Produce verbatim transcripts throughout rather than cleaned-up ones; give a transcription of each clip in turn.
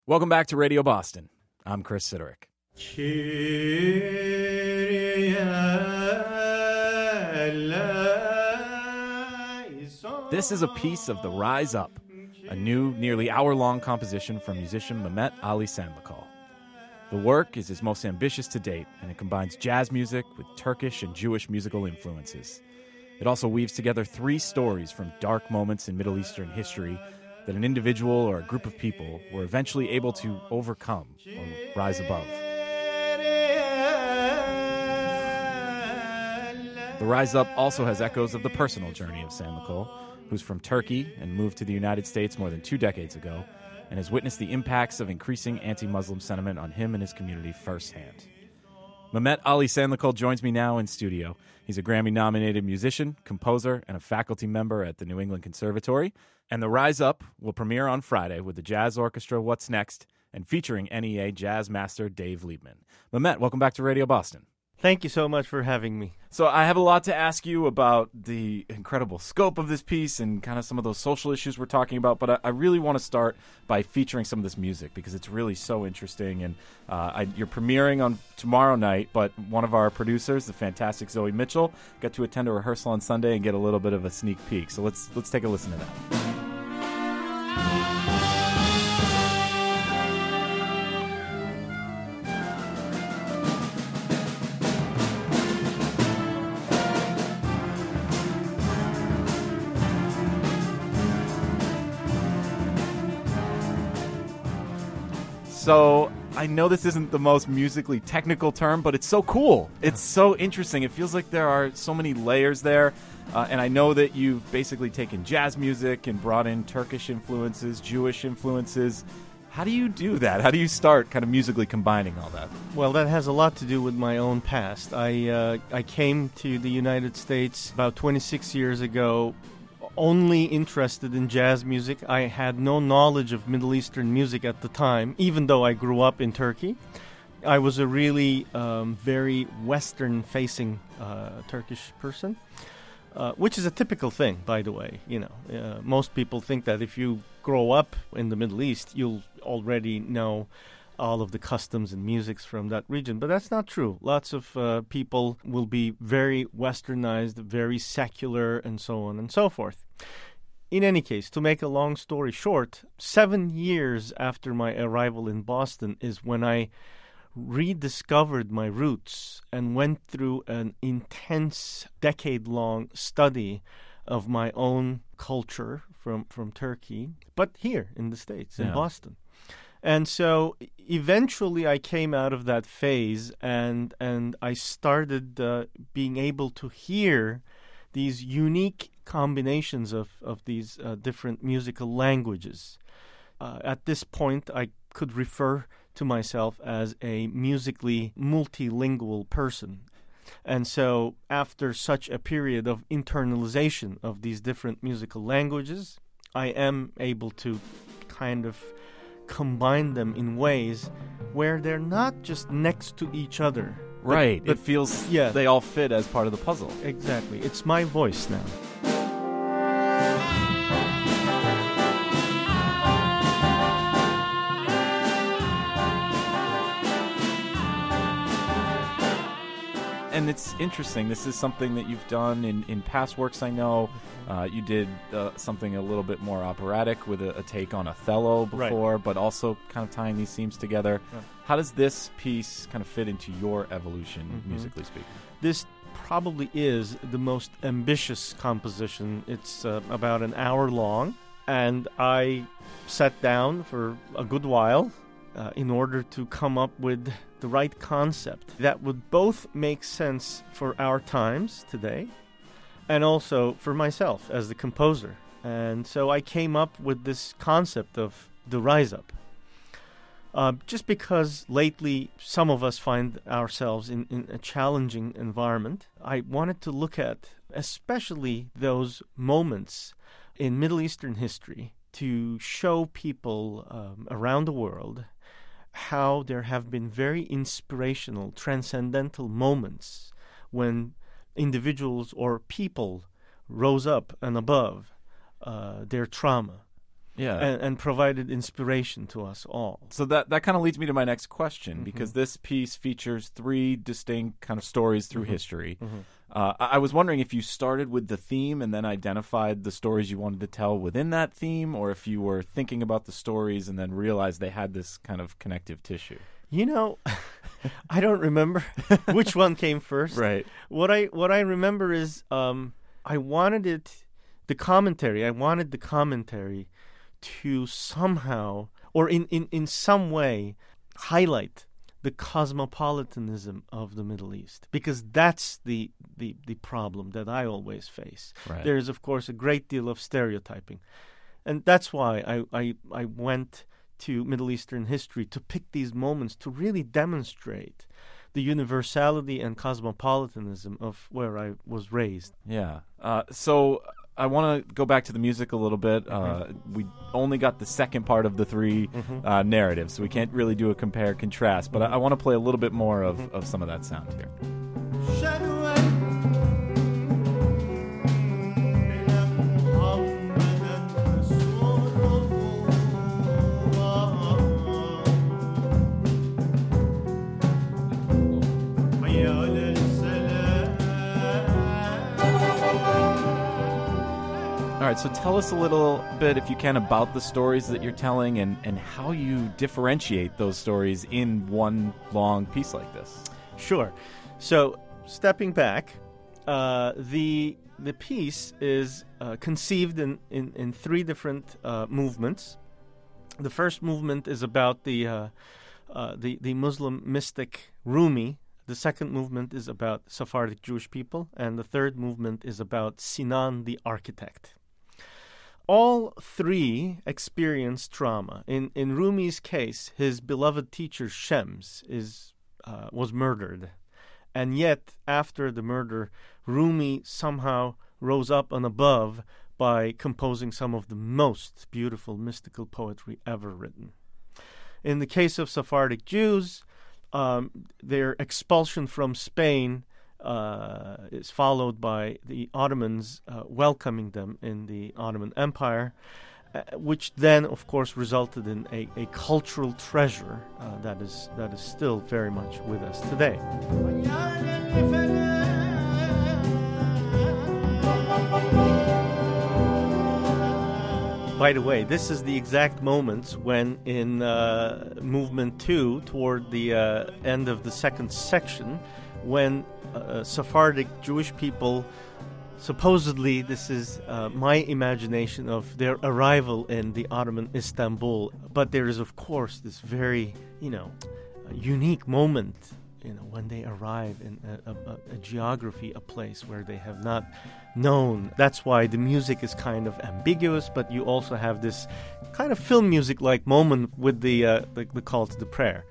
Welcome back to Radio Boston. I'm Chris Sidorick. This is a piece of The Rise Up, a new, nearly hour-long composition from musician Mehmet Ali Sanlakal. The work is his most ambitious to date, and it combines jazz music with Turkish and Jewish musical influences. It also weaves together three stories from dark moments in Middle Eastern history that an individual or a group of people were eventually able to overcome or rise above. The Rise Up also has echoes of the personal journey of Sanlakal, who's from Turkey and moved to the United States more than two decades ago, and has witnessed the impacts of increasing anti-Muslim sentiment on him and his community firsthand. Mehmet Ali Sanlakal joins me now in studio. He's a Grammy-nominated musician, composer, and a faculty member at the New England Conservatory. And The Rise Up will premiere on Friday with the Jazz Orchestra What's Next and featuring N E A Jazz Master Dave Liebman. Mehmet, welcome back to Radio Boston. Thank you so much for having me. So I have a lot to ask you about the incredible scope of this piece and kind of some of those social issues we're talking about, but I, I really want to start by featuring some of this music because it's really so interesting. And uh, I, you're premiering on tomorrow night, but one of our producers, the fantastic Zoe Mitchell, got to attend a rehearsal on Sunday and get a little bit of a sneak peek. So let's let's take a listen to that. So I know this isn't the most musically technical term, but it's so cool. It's so interesting. It feels like there are so many layers there. Uh, and I know that you've basically taken jazz music and brought in Turkish influences, Jewish influences. How do you do that? How do you start kind of musically combining all that? Well, that has a lot to do with my own past. I uh, I came to the United States about twenty-six years ago, only interested in jazz music. I had no knowledge of Middle Eastern music at the time, even though I grew up in Turkey. I was a really um, very Western-facing uh, Turkish person, uh, which is a typical thing, by the way. You know, uh, most people think that if you grow up in the Middle East, you'll already know all of the customs and musics from that region. But that's not true. Lots of uh, people will be very westernized, very secular, and so on and so forth. In any case, to make a long story short, seven years after my arrival in Boston is when I rediscovered my roots and went through an intense decade-long study of my own culture from, from Turkey, but here in the States, in yeah. Boston. And so eventually I came out of that phase and and I started uh, being able to hear these unique combinations of, of these uh, different musical languages. Uh, at this point, I could refer to myself as a musically multilingual person. And so after such a period of internalization of these different musical languages, I am able to kind of combine them in ways where they're not just next to each other. Right. But, but it feels yeah. they all fit as part of the puzzle. Exactly. It's my voice now. And it's interesting. This is something that you've done in, in past works, I know. Uh, you did uh, something a little bit more operatic with a, a take on Othello before, right. but also kind of tying these themes together. Yeah. How does this piece kind of fit into your evolution, mm-hmm. musically speaking? This probably is the most ambitious composition. It's uh, about an hour long, and I sat down for a good while uh, in order to come up with the right concept that would both make sense for our times today and also for myself as the composer. And so I came up with this concept of the Rise Up. Uh, just because lately some of us find ourselves in, in a challenging environment, I wanted to look at especially those moments in Middle Eastern history to show people um, around the world how there have been very inspirational, transcendental moments when individuals or people rose up and above uh, their trauma. Yeah. and, and provided inspiration to us all. So that, that kind of leads me to my next question, Mm-hmm. because this piece features three distinct kind of stories through Mm-hmm. history. Mm-hmm. Uh, I I was wondering if you started with the theme and then identified the stories you wanted to tell within that theme, or if you were thinking about the stories and then realized they had this kind of connective tissue. You know, I don't remember which one came first. Right. What I what I remember is um, I wanted it, the commentary. I wanted the commentary to somehow, or in, in, in some way, highlight the cosmopolitanism of the Middle East, because that's the, the, the problem that I always face. Right. There is, of course, a great deal of stereotyping. And that's why I, I, I went to Middle Eastern history to pick these moments to really demonstrate the universality and cosmopolitanism of where I was raised. Yeah. Uh, so I want to go back to the music a little bit. Uh, Mm-hmm. we only got the second part of the three Mm-hmm. uh, narratives, so we can't really do a compare contrast. But I, I want to play a little bit more of, of some of that sound here. All right, so tell us a little bit, if you can, about the stories that you're telling and, and how you differentiate those stories in one long piece like this. Sure. So, stepping back, uh, the the piece is uh, conceived in, in, in three different uh, movements. The first movement is about the, uh, uh, the the Muslim mystic Rumi. The second movement is about Sephardic Jewish people, and the third movement is about Sinan the architect. All three experience trauma. In in Rumi's case, his beloved teacher Shems is uh, was murdered, and yet after the murder, Rumi somehow rose up and above by composing some of the most beautiful mystical poetry ever written. In the case of Sephardic Jews, um, their expulsion from Spain Uh, is followed by the Ottomans uh, welcoming them in the Ottoman Empire, uh, which then, of course, resulted in a, a cultural treasure uh, that is that is still very much with us today. By the way, this is the exact moment when in uh, movement two, toward the uh, end of the second section, when uh, Sephardic Jewish people, supposedly, this is uh, my imagination of their arrival in the Ottoman Istanbul, but there is, of course, this very, you know, unique moment, you know, when they arrive in a, a, a geography, a place where they have not known. That's why the music is kind of ambiguous, but you also have this kind of film music-like moment with the, uh, the, the call to the prayer.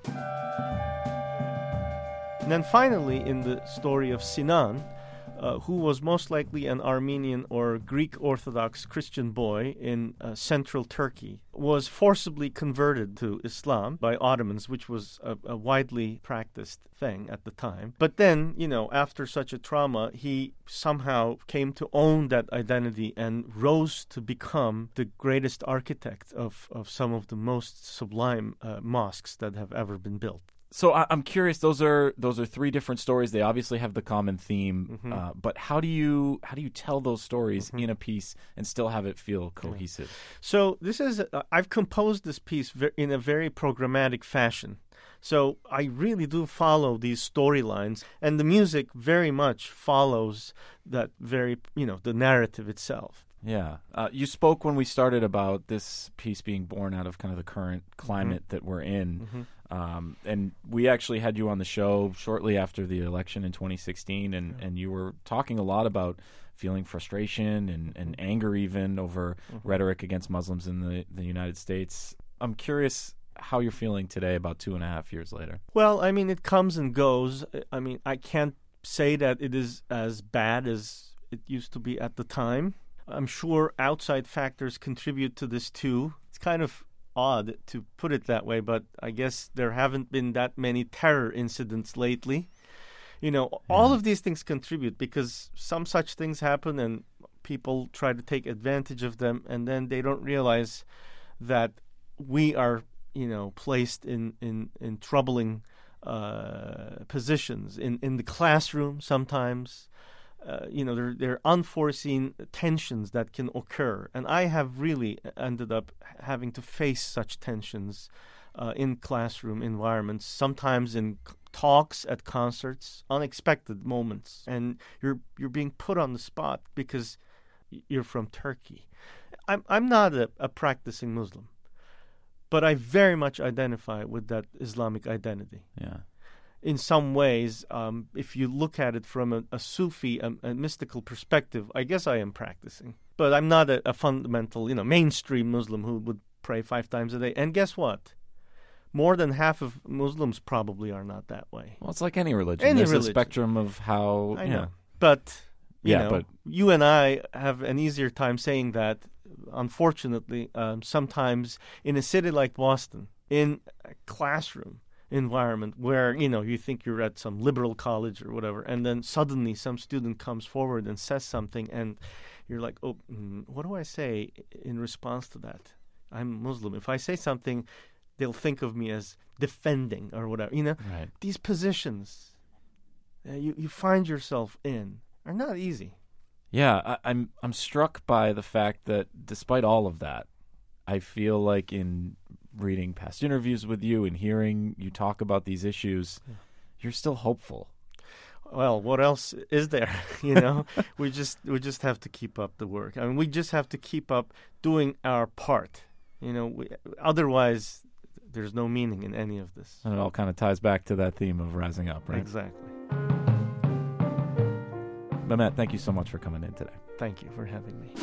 And then finally, in the story of Sinan, uh, who was most likely an Armenian or Greek Orthodox Christian boy in uh, central Turkey, was forcibly converted to Islam by Ottomans, which was a, a widely practiced thing at the time. But then, you know, after such a trauma, he somehow came to own that identity and rose to become the greatest architect of, of some of the most sublime uh, mosques that have ever been built. So I, I'm curious. Those are those are three different stories. They obviously have the common theme, Mm-hmm. uh, but how do you how do you tell those stories Mm-hmm. in a piece and still have it feel cohesive? So this is uh, I've composed this piece ver- in a very programmatic fashion. So I really do follow these storylines, and the music very much follows that very, you know, the narrative itself. Yeah. Uh, you spoke when we started about this piece being born out of kind of the current climate Mm-hmm. that we're in. Mm-hmm. Um, and we actually had you on the show shortly after the election in twenty sixteen, and, Yeah. and you were talking a lot about feeling frustration and, and anger even over Mm-hmm. rhetoric against Muslims in the, the United States. I'm curious how you're feeling today about two and a half years later. Well, I mean, it comes and goes. I mean, I can't say that it is as bad as it used to be at the time. I'm sure outside factors contribute to this too. It's kind of odd to put it that way, but I guess there haven't been that many terror incidents lately. You know, Yeah. all of these things contribute because some such things happen and people try to take advantage of them, and then they don't realize that we are, you know, placed in in, in troubling uh, positions in, in the classroom sometimes. Uh, you know, there, there are unforeseen tensions that can occur. And I have really ended up having to face such tensions uh, in classroom environments, sometimes in c- talks at concerts, unexpected moments. And you're you're being put on the spot because you're from Turkey. I'm, I'm not a, a practicing Muslim, but I very much identify with that Islamic identity. Yeah. In some ways, um, if you look at it from a, a Sufi, a, a mystical perspective, I guess I am practicing. But I'm not a, a fundamental, you know, mainstream Muslim who would pray five times a day. And guess what? More than half of Muslims probably are not that way. Well, it's like any religion. Any There's religion. a spectrum of how. I yeah. know. But, you Yeah, know, but- you and I have an easier time saying that, unfortunately, um, sometimes in a city like Boston, in a classroom environment where, you know, you think you're at some liberal college or whatever, and then suddenly some student comes forward and says something, and you're like, oh, mm, what do I say in response to that? I'm Muslim. If I say something, they'll think of me as defending or whatever. You know, Right. these positions uh, you, you find yourself in are not easy. Yeah, I, I'm I'm struck by the fact that despite all of that, I feel like in reading past interviews with you and hearing you talk about these issues, yeah. you're still hopeful. Well, what else is there? You know, we just we just have to keep up the work. I mean, we just have to keep up doing our part. You know, we, otherwise, there's no meaning in any of this. And it all kind of ties back to that theme of rising up, right? Exactly. Mehmet, thank you so much for coming in today. Thank you for having me.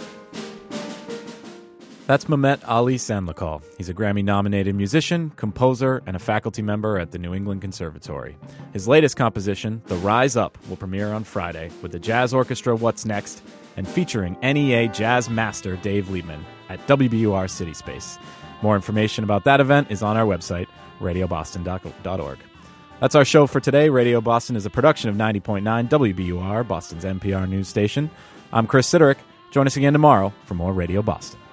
That's Mehmet Ali Sanlakal. He's a Grammy-nominated musician, composer, and a faculty member at the New England Conservatory. His latest composition, The Rise Up, will premiere on Friday with the jazz orchestra What's Next and featuring N E A jazz master Dave Liebman at W B U R City Space. More information about that event is on our website, radio boston dot org. That's our show for today. Radio Boston is a production of ninety point nine W B U R, Boston's N P R news station. I'm Chris Siderick. Join us again tomorrow for more Radio Boston.